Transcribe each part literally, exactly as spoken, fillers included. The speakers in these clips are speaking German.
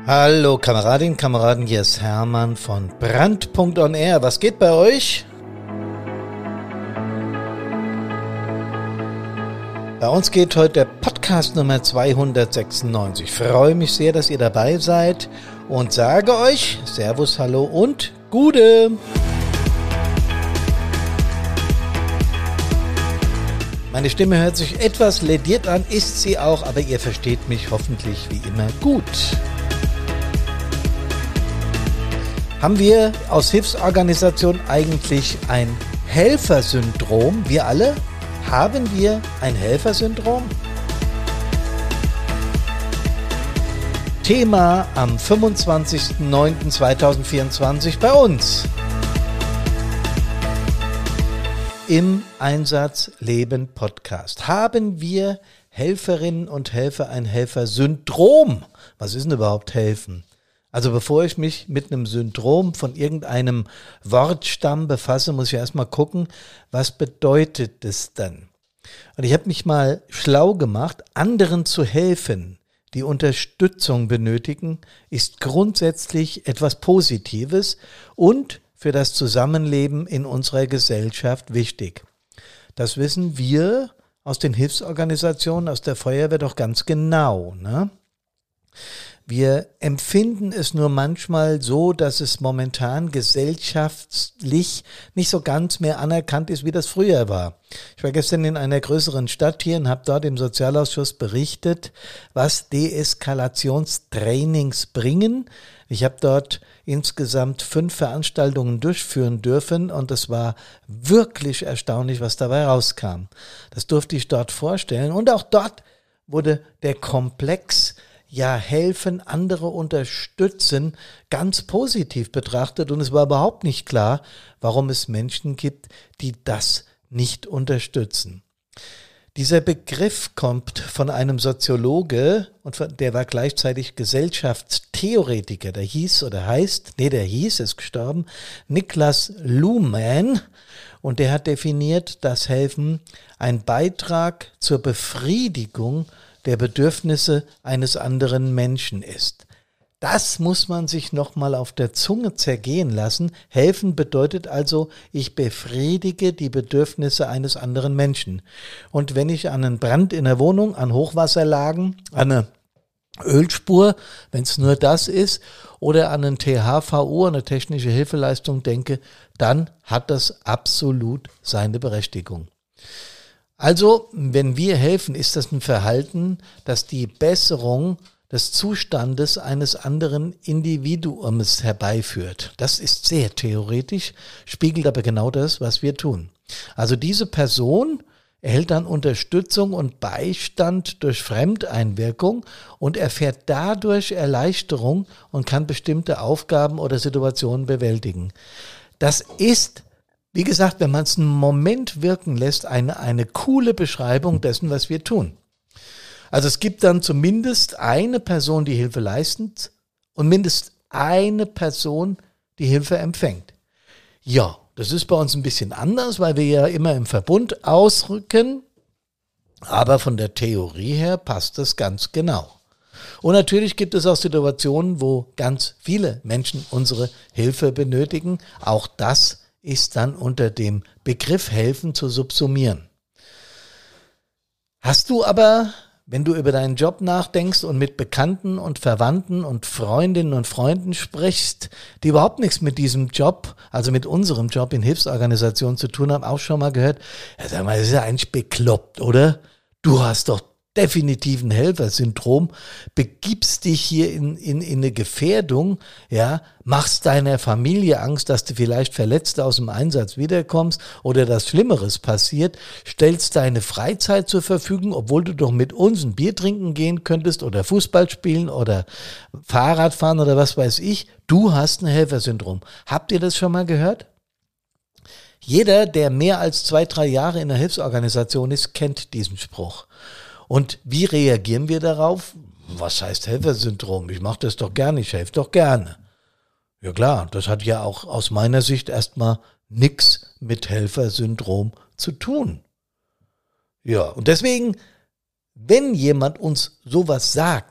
Hallo Kameradinnen, Kameraden, hier ist Hermann von Brand.on Air. Was geht bei euch? Bei uns geht heute der Podcast Nummer zweihundertsechsundneunzig. Ich freue mich sehr, dass ihr dabei seid und sage euch Servus, Hallo und Gude. Meine Stimme hört sich etwas lediert an, ist sie auch, aber ihr versteht mich hoffentlich wie immer gut. Haben wir aus Hilfsorganisationen eigentlich ein Helfersyndrom? Wir alle? Haben wir ein Helfersyndrom? Thema am fünfundzwanzigsten neunten zweitausendvierundzwanzig bei uns. Im Einsatz Leben Podcast. Haben wir Helferinnen und Helfer ein Helfersyndrom? Was ist denn überhaupt helfen? Also bevor ich mich mit einem Syndrom von irgendeinem Wortstamm befasse, muss ich erstmal gucken, was bedeutet es dann? Und ich habe mich mal schlau gemacht, anderen zu helfen, die Unterstützung benötigen, ist grundsätzlich etwas Positives und für das Zusammenleben in unserer Gesellschaft wichtig. Das wissen wir aus den Hilfsorganisationen, aus der Feuerwehr doch ganz genau, ne? Wir empfinden es nur manchmal so, dass es momentan gesellschaftlich nicht so ganz mehr anerkannt ist, wie das früher war. Ich war gestern in einer größeren Stadt hier und habe dort im Sozialausschuss berichtet, was Deeskalationstrainings bringen. Ich habe dort insgesamt fünf Veranstaltungen durchführen dürfen und es war wirklich erstaunlich, was dabei rauskam. Das durfte ich dort vorstellen und auch dort wurde der Komplex ja helfen, andere unterstützen, ganz positiv betrachtet und es war überhaupt nicht klar, warum es Menschen gibt, die das nicht unterstützen. Dieser Begriff kommt von einem Soziologe und von, der war gleichzeitig Gesellschaftstheoretiker, der hieß oder heißt, nee, der hieß, ist gestorben, Niklas Luhmann, und der hat definiert, dass Helfen ein Beitrag zur Befriedigung der Bedürfnisse eines anderen Menschen ist. Das muss man sich nochmal auf der Zunge zergehen lassen. Helfen bedeutet also, ich befriedige die Bedürfnisse eines anderen Menschen. Und wenn ich an einen Brand in der Wohnung, an Hochwasserlagen, an eine Ölspur, wenn es nur das ist, oder an einen T H V O, eine technische Hilfeleistung denke, dann hat das absolut seine Berechtigung. Also, wenn wir helfen, ist das ein Verhalten, das die Besserung des Zustandes eines anderen Individuums herbeiführt. Das ist sehr theoretisch, spiegelt aber genau das, was wir tun. Also diese Person erhält dann Unterstützung und Beistand durch Fremdeinwirkung und erfährt dadurch Erleichterung und kann bestimmte Aufgaben oder Situationen bewältigen. Das ist, wie gesagt, wenn man es einen Moment wirken lässt, eine, eine coole Beschreibung dessen, was wir tun. Also es gibt dann zumindest eine Person, die Hilfe leistet und mindestens eine Person, die Hilfe empfängt. Ja, das ist bei uns ein bisschen anders, weil wir ja immer im Verbund ausrücken, aber von der Theorie her passt das ganz genau. Und natürlich gibt es auch Situationen, wo ganz viele Menschen unsere Hilfe benötigen. Auch das ist dann unter dem Begriff helfen zu subsumieren. Hast du aber, wenn du über deinen Job nachdenkst und mit Bekannten und Verwandten und Freundinnen und Freunden sprichst, die überhaupt nichts mit diesem Job, also mit unserem Job in Hilfsorganisationen zu tun haben, auch schon mal gehört, ja, sag mal, das ist ja eigentlich bekloppt, oder? Du hast doch definitiv ein Helfersyndrom, begibst dich hier in, in, in eine Gefährdung, ja, machst deiner Familie Angst, dass du vielleicht verletzt aus dem Einsatz wiederkommst oder dass Schlimmeres passiert, stellst deine Freizeit zur Verfügung, obwohl du doch mit uns ein Bier trinken gehen könntest oder Fußball spielen oder Fahrrad fahren oder was weiß ich, du hast ein Helfersyndrom. Habt ihr das schon mal gehört? Jeder, der mehr als zwei, drei Jahre in einer Hilfsorganisation ist, kennt diesen Spruch. Und wie reagieren wir darauf? Was heißt Helfersyndrom? Ich mache das doch gerne, ich helfe doch gerne. Ja klar, das hat ja auch aus meiner Sicht erstmal nichts mit Helfersyndrom zu tun. Ja, und deswegen, wenn jemand uns sowas sagt,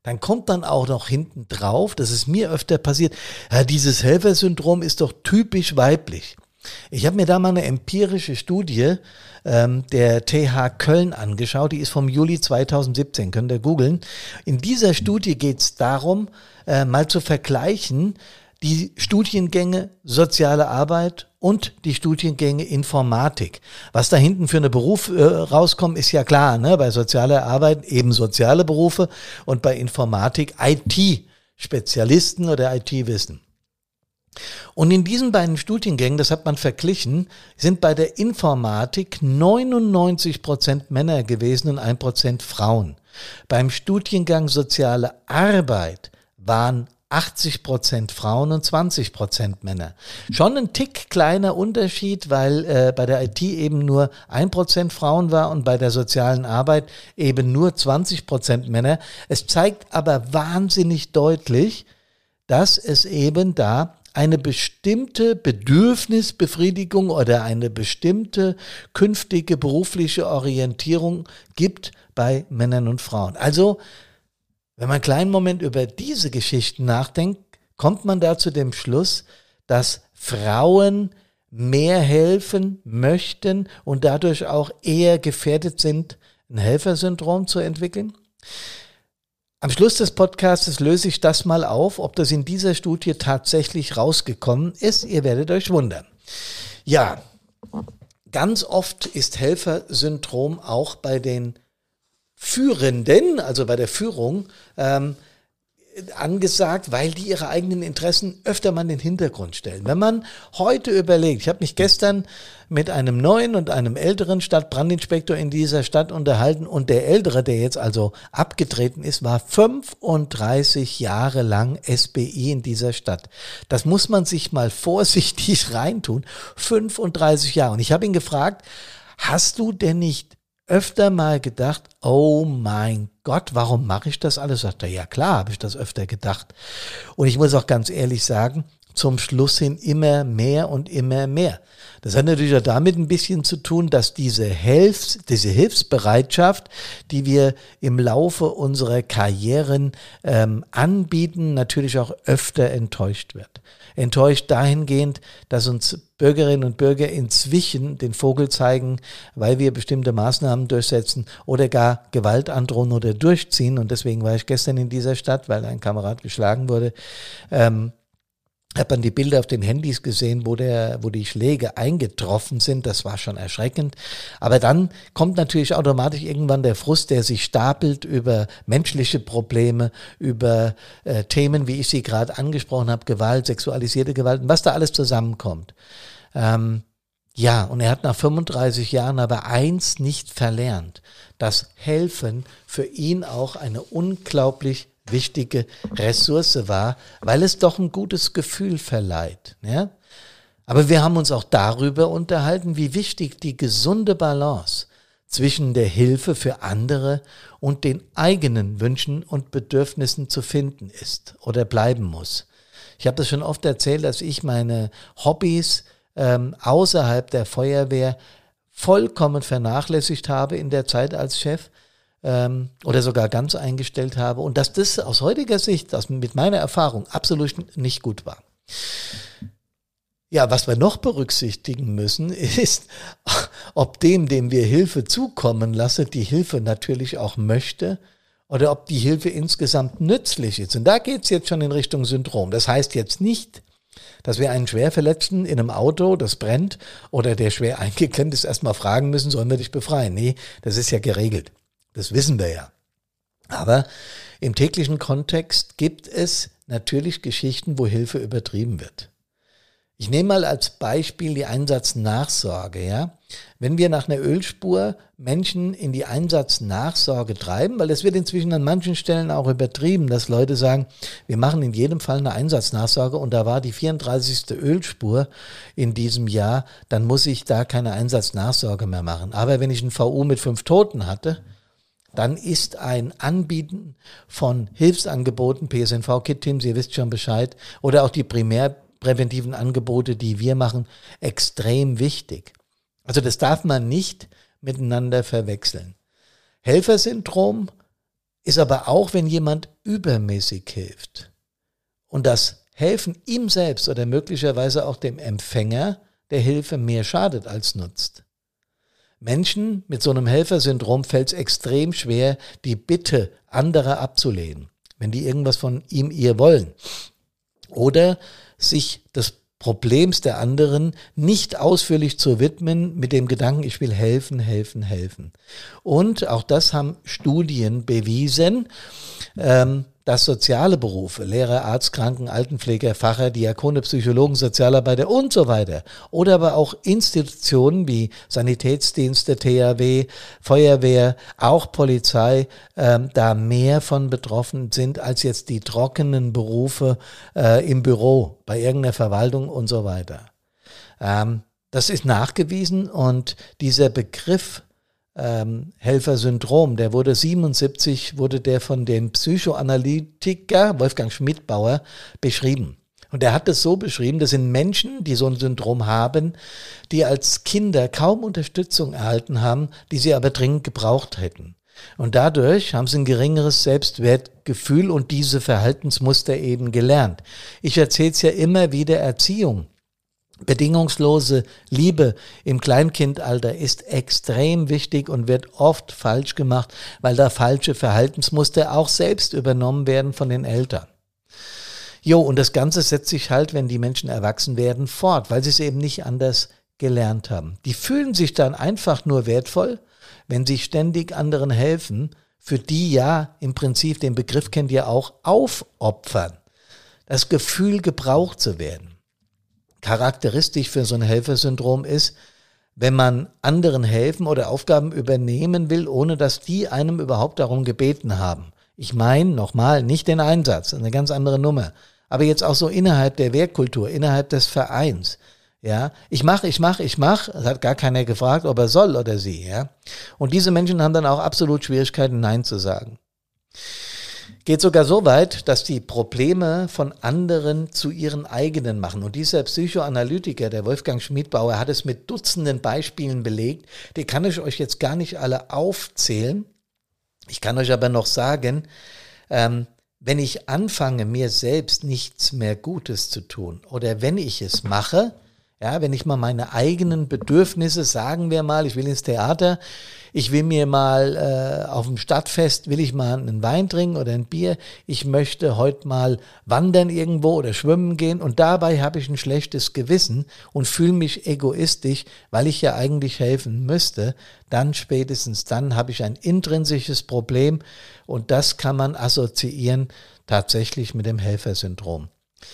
dann kommt dann auch noch hinten drauf, das ist mir öfter passiert, ja, dieses Helfersyndrom ist doch typisch weiblich. Ich habe mir da mal eine empirische Studie ähm, der T H Köln angeschaut, die ist vom Juli zweitausendsiebzehn, könnt ihr googeln. In dieser Studie geht es darum, äh, mal zu vergleichen, die Studiengänge Soziale Arbeit und die Studiengänge Informatik. Was da hinten für eine Beruf äh, rauskommt, ist ja klar, ne? Bei sozialer Arbeit eben soziale Berufe und bei Informatik I T-Spezialisten oder I T-Wissen. Und in diesen beiden Studiengängen, das hat man verglichen, sind bei der Informatik neunundneunzig Prozent Männer gewesen und ein Prozent Frauen. Beim Studiengang Soziale Arbeit waren achtzig Prozent Frauen und zwanzig Prozent Männer. Schon ein Tick kleiner Unterschied, weil äh, bei der I T eben nur ein Prozent Frauen war und bei der sozialen Arbeit eben nur zwanzig Prozent Männer. Es zeigt aber wahnsinnig deutlich, dass es eben da eine bestimmte Bedürfnisbefriedigung oder eine bestimmte künftige berufliche Orientierung gibt bei Männern und Frauen. Also, wenn man einen kleinen Moment über diese Geschichten nachdenkt, kommt man da zu dem Schluss, dass Frauen mehr helfen möchten und dadurch auch eher gefährdet sind, ein Helfersyndrom zu entwickeln. Am Schluss des Podcasts löse ich das mal auf, ob das in dieser Studie tatsächlich rausgekommen ist. Ihr werdet euch wundern. Ja, ganz oft ist Helfersyndrom auch bei den Führenden, also bei der Führung, ähm, angesagt, weil die ihre eigenen Interessen öfter mal in den Hintergrund stellen. Wenn man heute überlegt, ich habe mich gestern mit einem neuen und einem älteren Stadtbrandinspektor in dieser Stadt unterhalten und der Ältere, der jetzt also abgetreten ist, war fünfunddreißig Jahre lang S B I in dieser Stadt. Das muss man sich mal vorsichtig reintun. fünfunddreißig Jahre. Und ich habe ihn gefragt, hast du denn nicht öfter mal gedacht, oh mein Gott, warum mache ich das alles? Sagt er, ja klar, habe ich das öfter gedacht. Und ich muss auch ganz ehrlich sagen, zum Schluss hin immer mehr und immer mehr. Das hat natürlich auch damit ein bisschen zu tun, dass diese Hilfs-, diese Hilfsbereitschaft, die wir im Laufe unserer Karrieren ähm, anbieten, natürlich auch öfter enttäuscht wird. Enttäuscht dahingehend, dass uns Bürgerinnen und Bürger inzwischen den Vogel zeigen, weil wir bestimmte Maßnahmen durchsetzen oder gar Gewalt androhen oder durchziehen. Und deswegen war ich gestern in dieser Stadt, weil ein Kamerad geschlagen wurde, ähm, hat man die Bilder auf den Handys gesehen, wo der, wo die Schläge eingetroffen sind. Das war schon erschreckend. Aber dann kommt natürlich automatisch irgendwann der Frust, der sich stapelt über menschliche Probleme, über äh, Themen, wie ich sie gerade angesprochen habe, Gewalt, sexualisierte Gewalt, und was da alles zusammenkommt. Ähm, ja, und er hat nach fünfunddreißig Jahren aber eins nicht verlernt, dass Helfen für ihn auch eine unglaublich wichtige Ressource war, weil es doch ein gutes Gefühl verleiht. Ja? Aber wir haben uns auch darüber unterhalten, wie wichtig die gesunde Balance zwischen der Hilfe für andere und den eigenen Wünschen und Bedürfnissen zu finden ist oder bleiben muss. Ich habe das schon oft erzählt, dass ich meine Hobbys ähm, außerhalb der Feuerwehr vollkommen vernachlässigt habe in der Zeit als Chef. Oder sogar ganz eingestellt habe und dass das aus heutiger Sicht, das mit meiner Erfahrung absolut nicht gut war. Ja, was wir noch berücksichtigen müssen, ist, ob dem, dem wir Hilfe zukommen lassen, die Hilfe natürlich auch möchte oder ob die Hilfe insgesamt nützlich ist. Und da geht es jetzt schon in Richtung Syndrom. Das heißt jetzt nicht, dass wir einen Schwerverletzten in einem Auto, das brennt, oder der schwer eingeklemmt ist, erstmal fragen müssen, sollen wir dich befreien? Nee, das ist ja geregelt. Das wissen wir ja. Aber im täglichen Kontext gibt es natürlich Geschichten, wo Hilfe übertrieben wird. Ich nehme mal als Beispiel die Einsatznachsorge. Ja? Wenn wir nach einer Ölspur Menschen in die Einsatznachsorge treiben, weil das wird inzwischen an manchen Stellen auch übertrieben, dass Leute sagen, wir machen in jedem Fall eine Einsatznachsorge und da war die vierunddreißigste Ölspur in diesem Jahr, dann muss ich da keine Einsatznachsorge mehr machen. Aber wenn ich einen V U mit fünf Toten hatte, dann ist ein Anbieten von Hilfsangeboten, P S N V-Kit-Teams, ihr wisst schon Bescheid, oder auch die primärpräventiven Angebote, die wir machen, extrem wichtig. Also das darf man nicht miteinander verwechseln. Helfersyndrom ist aber auch, wenn jemand übermäßig hilft und das Helfen ihm selbst oder möglicherweise auch dem Empfänger der Hilfe mehr schadet als nutzt. Menschen mit so einem Helfersyndrom fällt es extrem schwer, die Bitte anderer abzulehnen, wenn die irgendwas von ihm, ihr wollen. Oder sich des Problems der anderen nicht ausführlich zu widmen mit dem Gedanken, ich will helfen, helfen, helfen. Und auch das haben Studien bewiesen, ähm, dass soziale Berufe, Lehrer, Arzt, Kranken, Altenpfleger, Pfarrer, Diakone, Psychologen, Sozialarbeiter und so weiter oder aber auch Institutionen wie Sanitätsdienste, T H W, Feuerwehr, auch Polizei, ähm, da mehr von betroffen sind als jetzt die trockenen Berufe äh, im Büro, bei irgendeiner Verwaltung und so weiter. Ähm, das ist nachgewiesen und dieser Begriff Ähm, Helfersyndrom, der wurde siebenundsiebzig, wurde der von dem Psychoanalytiker Wolfgang Schmidbauer beschrieben. Und er hat es so beschrieben, das sind Menschen, die so ein Syndrom haben, die als Kinder kaum Unterstützung erhalten haben, die sie aber dringend gebraucht hätten. Und dadurch haben sie ein geringeres Selbstwertgefühl und diese Verhaltensmuster eben gelernt. Ich erzähle es ja immer wieder, Erziehung. Bedingungslose Liebe im Kleinkindalter ist extrem wichtig und wird oft falsch gemacht, weil da falsche Verhaltensmuster auch selbst übernommen werden von den Eltern. Jo, und das Ganze setzt sich halt, wenn die Menschen erwachsen werden, fort, weil sie es eben nicht anders gelernt haben. Die fühlen sich dann einfach nur wertvoll, wenn sie ständig anderen helfen, für die ja im Prinzip, den Begriff kennt ihr auch, aufopfern. Das Gefühl, gebraucht zu werden. Charakteristisch für so ein Helfersyndrom ist, wenn man anderen helfen oder Aufgaben übernehmen will, ohne dass die einem überhaupt darum gebeten haben. Ich meine, nochmal, nicht den Einsatz, eine ganz andere Nummer. Aber jetzt auch so innerhalb der Wehrkultur, innerhalb des Vereins. Ja, ich mache, ich mache, ich mache. Es hat gar keiner gefragt, ob er soll oder sie. Ja, und diese Menschen haben dann auch absolut Schwierigkeiten, Nein zu sagen. Geht sogar so weit, dass die Probleme von anderen zu ihren eigenen machen. Und dieser Psychoanalytiker, der Wolfgang Schmidbauer, hat es mit Dutzenden Beispielen belegt. Die kann ich euch jetzt gar nicht alle aufzählen. Ich kann euch aber noch sagen, ähm, wenn ich anfange, mir selbst nichts mehr Gutes zu tun oder wenn ich es mache, ja, wenn ich mal meine eigenen Bedürfnisse, sagen wir mal, ich will ins Theater, ich will mir mal äh, auf dem Stadtfest, will ich mal einen Wein trinken oder ein Bier, ich möchte heute mal wandern irgendwo oder schwimmen gehen und dabei habe ich ein schlechtes Gewissen und fühle mich egoistisch, weil ich ja eigentlich helfen müsste, dann spätestens dann habe ich ein intrinsisches Problem und das kann man assoziieren tatsächlich mit dem Helfersyndrom.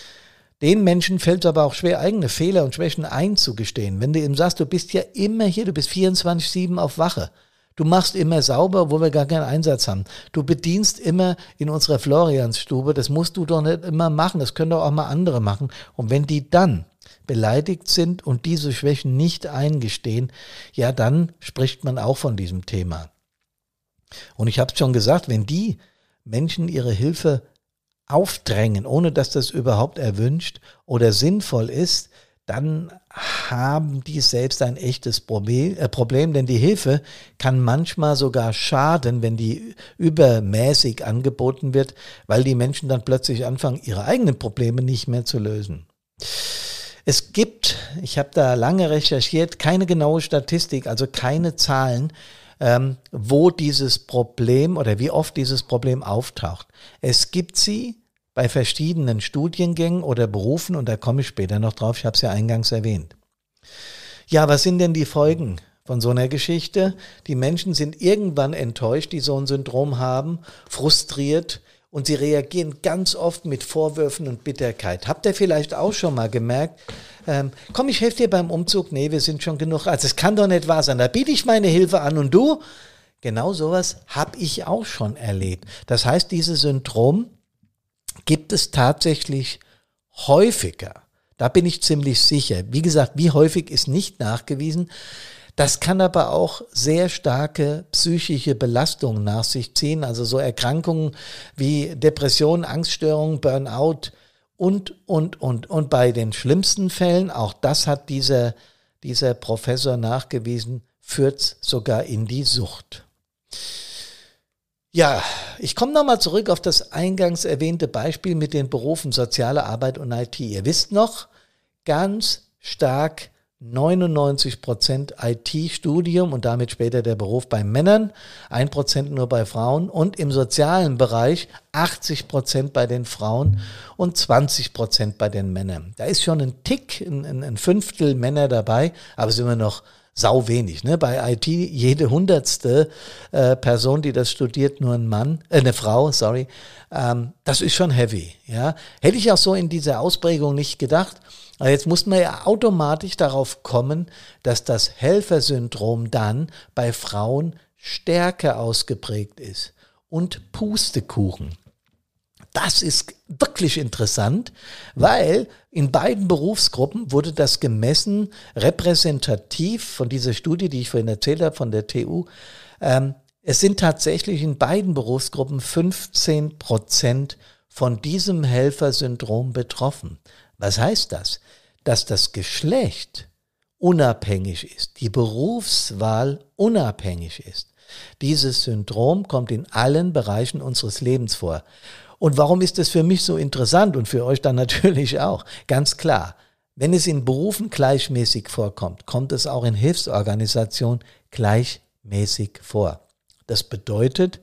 Den Menschen fällt es aber auch schwer, eigene Fehler und Schwächen einzugestehen. Wenn du ihm sagst, du bist ja immer hier, du bist vierundzwanzig sieben auf Wache. Du machst immer sauber, wo wir gar keinen Einsatz haben. Du bedienst immer in unserer Floriansstube. Das musst du doch nicht immer machen. Das können doch auch mal andere machen. Und wenn die dann beleidigt sind und diese Schwächen nicht eingestehen, ja, dann spricht man auch von diesem Thema. Und ich habe es schon gesagt, wenn die Menschen ihre Hilfe aufdrängen, ohne dass das überhaupt erwünscht oder sinnvoll ist, dann haben die selbst ein echtes Problem, äh Problem, denn die Hilfe kann manchmal sogar schaden, wenn die übermäßig angeboten wird, weil die Menschen dann plötzlich anfangen, ihre eigenen Probleme nicht mehr zu lösen. Es gibt, ich habe da lange recherchiert, keine genaue Statistik, also keine Zahlen, ähm, wo dieses Problem oder wie oft dieses Problem auftaucht. Es gibt sie bei verschiedenen Studiengängen oder Berufen und da komme ich später noch drauf, ich habe es ja eingangs erwähnt. Ja, was sind denn die Folgen von so einer Geschichte? Die Menschen sind irgendwann enttäuscht, die so ein Syndrom haben, frustriert und sie reagieren ganz oft mit Vorwürfen und Bitterkeit. Habt ihr vielleicht auch schon mal gemerkt, ähm, komm, ich helfe dir beim Umzug, nee, wir sind schon genug, also es kann doch nicht wahr sein, da biete ich meine Hilfe an und du? Genau sowas habe ich auch schon erlebt. Das heißt, dieses Syndrom gibt es tatsächlich häufiger. Da bin ich ziemlich sicher. Wie gesagt, wie häufig ist nicht nachgewiesen. Das kann aber auch sehr starke psychische Belastungen nach sich ziehen. Also so Erkrankungen wie Depression, Angststörungen, Burnout und, und, und. Und bei den schlimmsten Fällen, auch das hat dieser, dieser Professor nachgewiesen, führt es sogar in die Sucht. Ja, ich komme nochmal zurück auf das eingangs erwähnte Beispiel mit den Berufen Soziale Arbeit und I T. Ihr wisst noch, ganz stark neunundneunzig Prozent I T-Studium und damit später der Beruf bei Männern, ein Prozent nur bei Frauen und im sozialen Bereich achtzig Prozent bei den Frauen und zwanzig Prozent bei den Männern. Da ist schon ein Tick, ein, ein Fünftel Männer dabei, aber es ist immer noch sau wenig. Ne? Bei I T jede hundertste äh, Person, die das studiert, nur ein Mann, äh, eine Frau, sorry. Ähm, das ist schon heavy. Ja? Hätte ich auch so in dieser Ausprägung nicht gedacht. Aber jetzt muss man ja automatisch darauf kommen, dass das Helfersyndrom dann bei Frauen stärker ausgeprägt ist. Und Pustekuchen. Das ist wirklich interessant, weil in beiden Berufsgruppen wurde das gemessen, repräsentativ von dieser Studie, die ich vorhin erzählt habe, von der T U. Ähm, es sind tatsächlich in beiden Berufsgruppen fünfzehn Prozent von diesem Helfersyndrom betroffen. Was heißt das? Dass das Geschlecht unabhängig ist, die Berufswahl unabhängig ist. Dieses Syndrom kommt in allen Bereichen unseres Lebens vor. Und warum ist das für mich so interessant und für euch dann natürlich auch? Ganz klar, wenn es in Berufen gleichmäßig vorkommt, kommt es auch in Hilfsorganisationen gleichmäßig vor. Das bedeutet,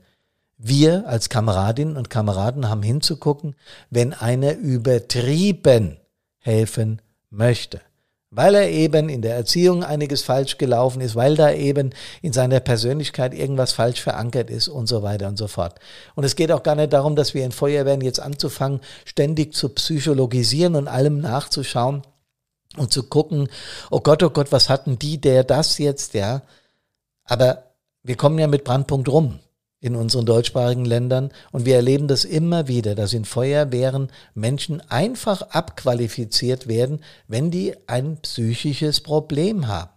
wir als Kameradinnen und Kameraden haben hinzugucken, wenn einer übertrieben helfen möchte. Weil er eben in der Erziehung einiges falsch gelaufen ist, weil da eben in seiner Persönlichkeit irgendwas falsch verankert ist und so weiter und so fort. Und es geht auch gar nicht darum, dass wir in Feuerwehren jetzt anzufangen, ständig zu psychologisieren und allem nachzuschauen und zu gucken, oh Gott, oh Gott, was hatten die, der das jetzt, ja. Aber wir kommen ja mit Brandpunkt rum in unseren deutschsprachigen Ländern und wir erleben das immer wieder, dass in Feuerwehren Menschen einfach abqualifiziert werden, wenn die ein psychisches Problem haben.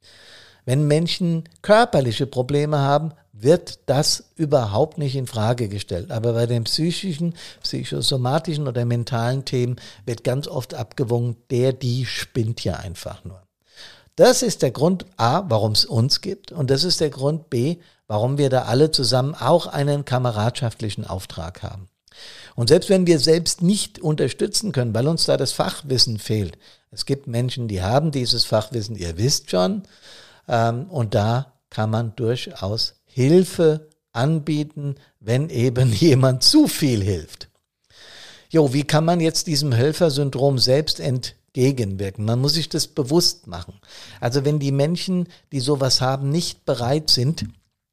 Wenn Menschen körperliche Probleme haben, wird das überhaupt nicht in Frage gestellt. Aber bei den psychischen, psychosomatischen oder mentalen Themen wird ganz oft abgewogen, der, die spinnt ja einfach nur. Das ist der Grund A, warum es uns gibt und das ist der Grund B, warum wir da alle zusammen auch einen kameradschaftlichen Auftrag haben. Und selbst wenn wir selbst nicht unterstützen können, weil uns da das Fachwissen fehlt, es gibt Menschen, die haben dieses Fachwissen, ihr wisst schon, ähm, und da kann man durchaus Hilfe anbieten, wenn eben jemand zu viel hilft. Jo, wie kann man jetzt diesem Helfersyndrom selbst entgegenwirken? Man muss sich das bewusst machen. Also wenn die Menschen, die sowas haben, nicht bereit sind,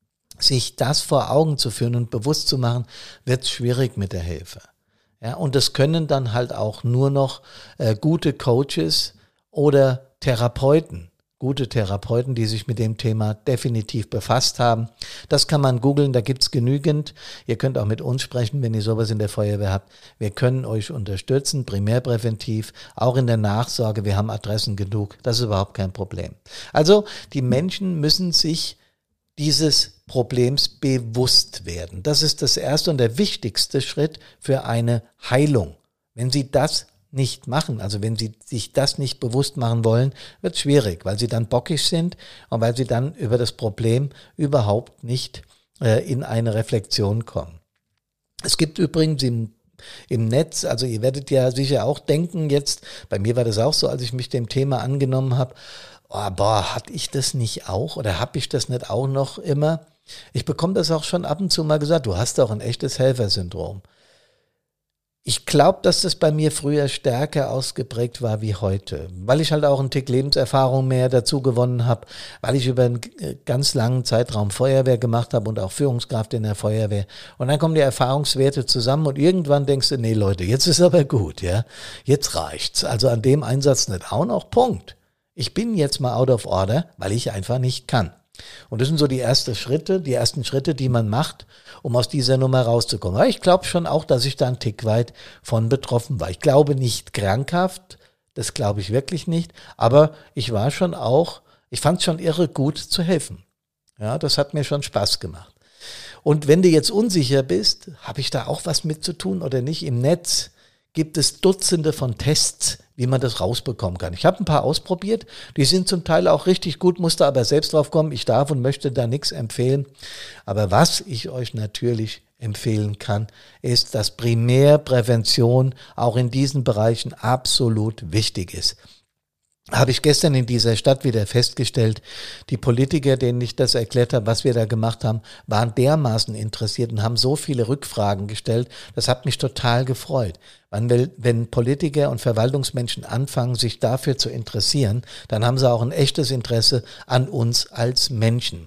sich das vor Augen zu führen und bewusst zu machen, wird es schwierig mit der Hilfe. Ja, und das können dann halt auch nur noch äh, gute Coaches oder Therapeuten, gute Therapeuten, die sich mit dem Thema definitiv befasst haben. Das kann man googeln, da gibt's genügend. Ihr könnt auch mit uns sprechen, wenn ihr sowas in der Feuerwehr habt. Wir können euch unterstützen, primärpräventiv, auch in der Nachsorge. Wir haben Adressen genug, das ist überhaupt kein Problem. Also die Menschen müssen sich dieses Problems bewusst werden. Das ist das erste und der wichtigste Schritt für eine Heilung. Wenn Sie das nicht machen, also wenn Sie sich das nicht bewusst machen wollen, wird es schwierig, weil Sie dann bockig sind und weil Sie dann über das Problem überhaupt nicht äh, in eine Reflexion kommen. Es gibt übrigens im Im Netz, also ihr werdet ja sicher auch denken jetzt, bei mir war das auch so, als ich mich dem Thema angenommen habe, oh, boah, hatte ich das nicht auch oder habe ich das nicht auch noch immer? Ich bekomme das auch schon ab und zu mal gesagt, du hast doch ein echtes Helfersyndrom. Ich glaube, dass das bei mir früher stärker ausgeprägt war wie heute, weil ich halt auch einen Tick Lebenserfahrung mehr dazu gewonnen habe, weil ich über einen ganz langen Zeitraum Feuerwehr gemacht habe und auch Führungskraft in der Feuerwehr. Und dann kommen die Erfahrungswerte zusammen und irgendwann denkst du, nee Leute, jetzt ist aber gut, ja, jetzt reicht's. Also an dem Einsatz nicht auch noch, Punkt. Ich bin jetzt mal out of order, weil ich einfach nicht kann. Und das sind so die ersten Schritte, die ersten Schritte, die man macht, um aus dieser Nummer rauszukommen. Aber ich glaube schon auch, dass ich da einen Tick weit von betroffen war. Ich glaube nicht krankhaft, das glaube ich wirklich nicht, aber ich war schon auch, ich fand es schon irre gut zu helfen. Ja, das hat mir schon Spaß gemacht. Und wenn du jetzt unsicher bist, habe ich da auch was mit zu tun oder nicht? Im Netz gibt es Dutzende von Tests, wie man das rausbekommen kann. Ich habe ein paar ausprobiert, die sind zum Teil auch richtig gut, musste aber selbst drauf kommen. Ich darf und möchte da nichts empfehlen. Aber was ich euch natürlich empfehlen kann, ist, dass Primärprävention auch in diesen Bereichen absolut wichtig ist. Habe ich gestern in dieser Stadt wieder festgestellt, die Politiker, denen ich das erklärt habe, was wir da gemacht haben, waren dermaßen interessiert und haben so viele Rückfragen gestellt. Das hat mich total gefreut. Wenn, wenn Politiker und Verwaltungsmenschen anfangen, sich dafür zu interessieren, dann haben sie auch ein echtes Interesse an uns als Menschen.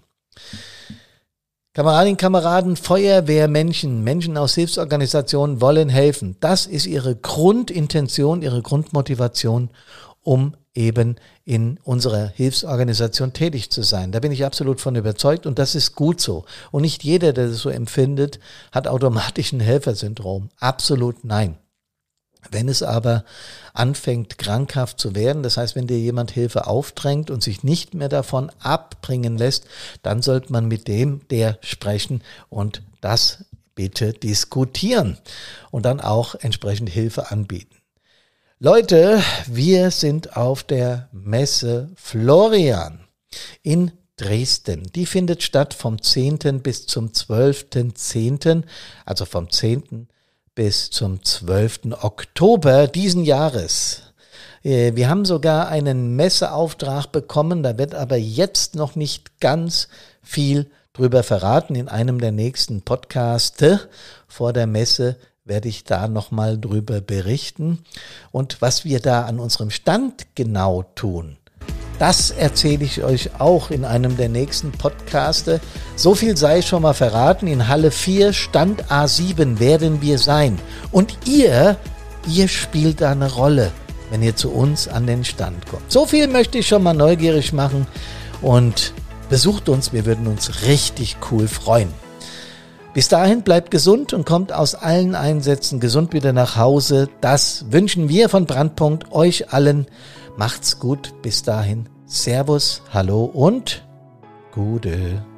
Kameradinnen, Kameraden, Feuerwehrmenschen, Menschen aus Hilfsorganisationen wollen helfen. Das ist ihre Grundintention, ihre Grundmotivation, um eben in unserer Hilfsorganisation tätig zu sein. Da bin ich absolut von überzeugt und das ist gut so. Und nicht jeder, der das so empfindet, hat automatisch ein Helfersyndrom. Absolut nein. Wenn es aber anfängt, krankhaft zu werden, das heißt, wenn dir jemand Hilfe aufdrängt und sich nicht mehr davon abbringen lässt, dann sollte man mit dem, der sprechen und das bitte diskutieren und dann auch entsprechend Hilfe anbieten. Leute, wir sind auf der Messe Florian in Dresden. Die findet statt vom zehnten bis zum zwölften zehnten, also vom zehnten bis zum zwölften Oktober diesen Jahres. Wir haben sogar einen Messeauftrag bekommen, da wird aber jetzt noch nicht ganz viel drüber verraten. In einem der nächsten Podcaste vor der Messe werde ich da nochmal drüber berichten. Und was wir da an unserem Stand genau tun, das erzähle ich euch auch in einem der nächsten Podcaste. So viel sei schon mal verraten. In Halle vier, Stand A sieben werden wir sein. Und ihr, ihr spielt da eine Rolle, wenn ihr zu uns an den Stand kommt. So viel möchte ich schon mal neugierig machen. Und besucht uns, wir würden uns richtig cool freuen. Bis dahin bleibt gesund und kommt aus allen Einsätzen gesund wieder nach Hause. Das wünschen wir von Brandpunkt euch allen. Macht's gut. Bis dahin. Servus, hallo und Gude.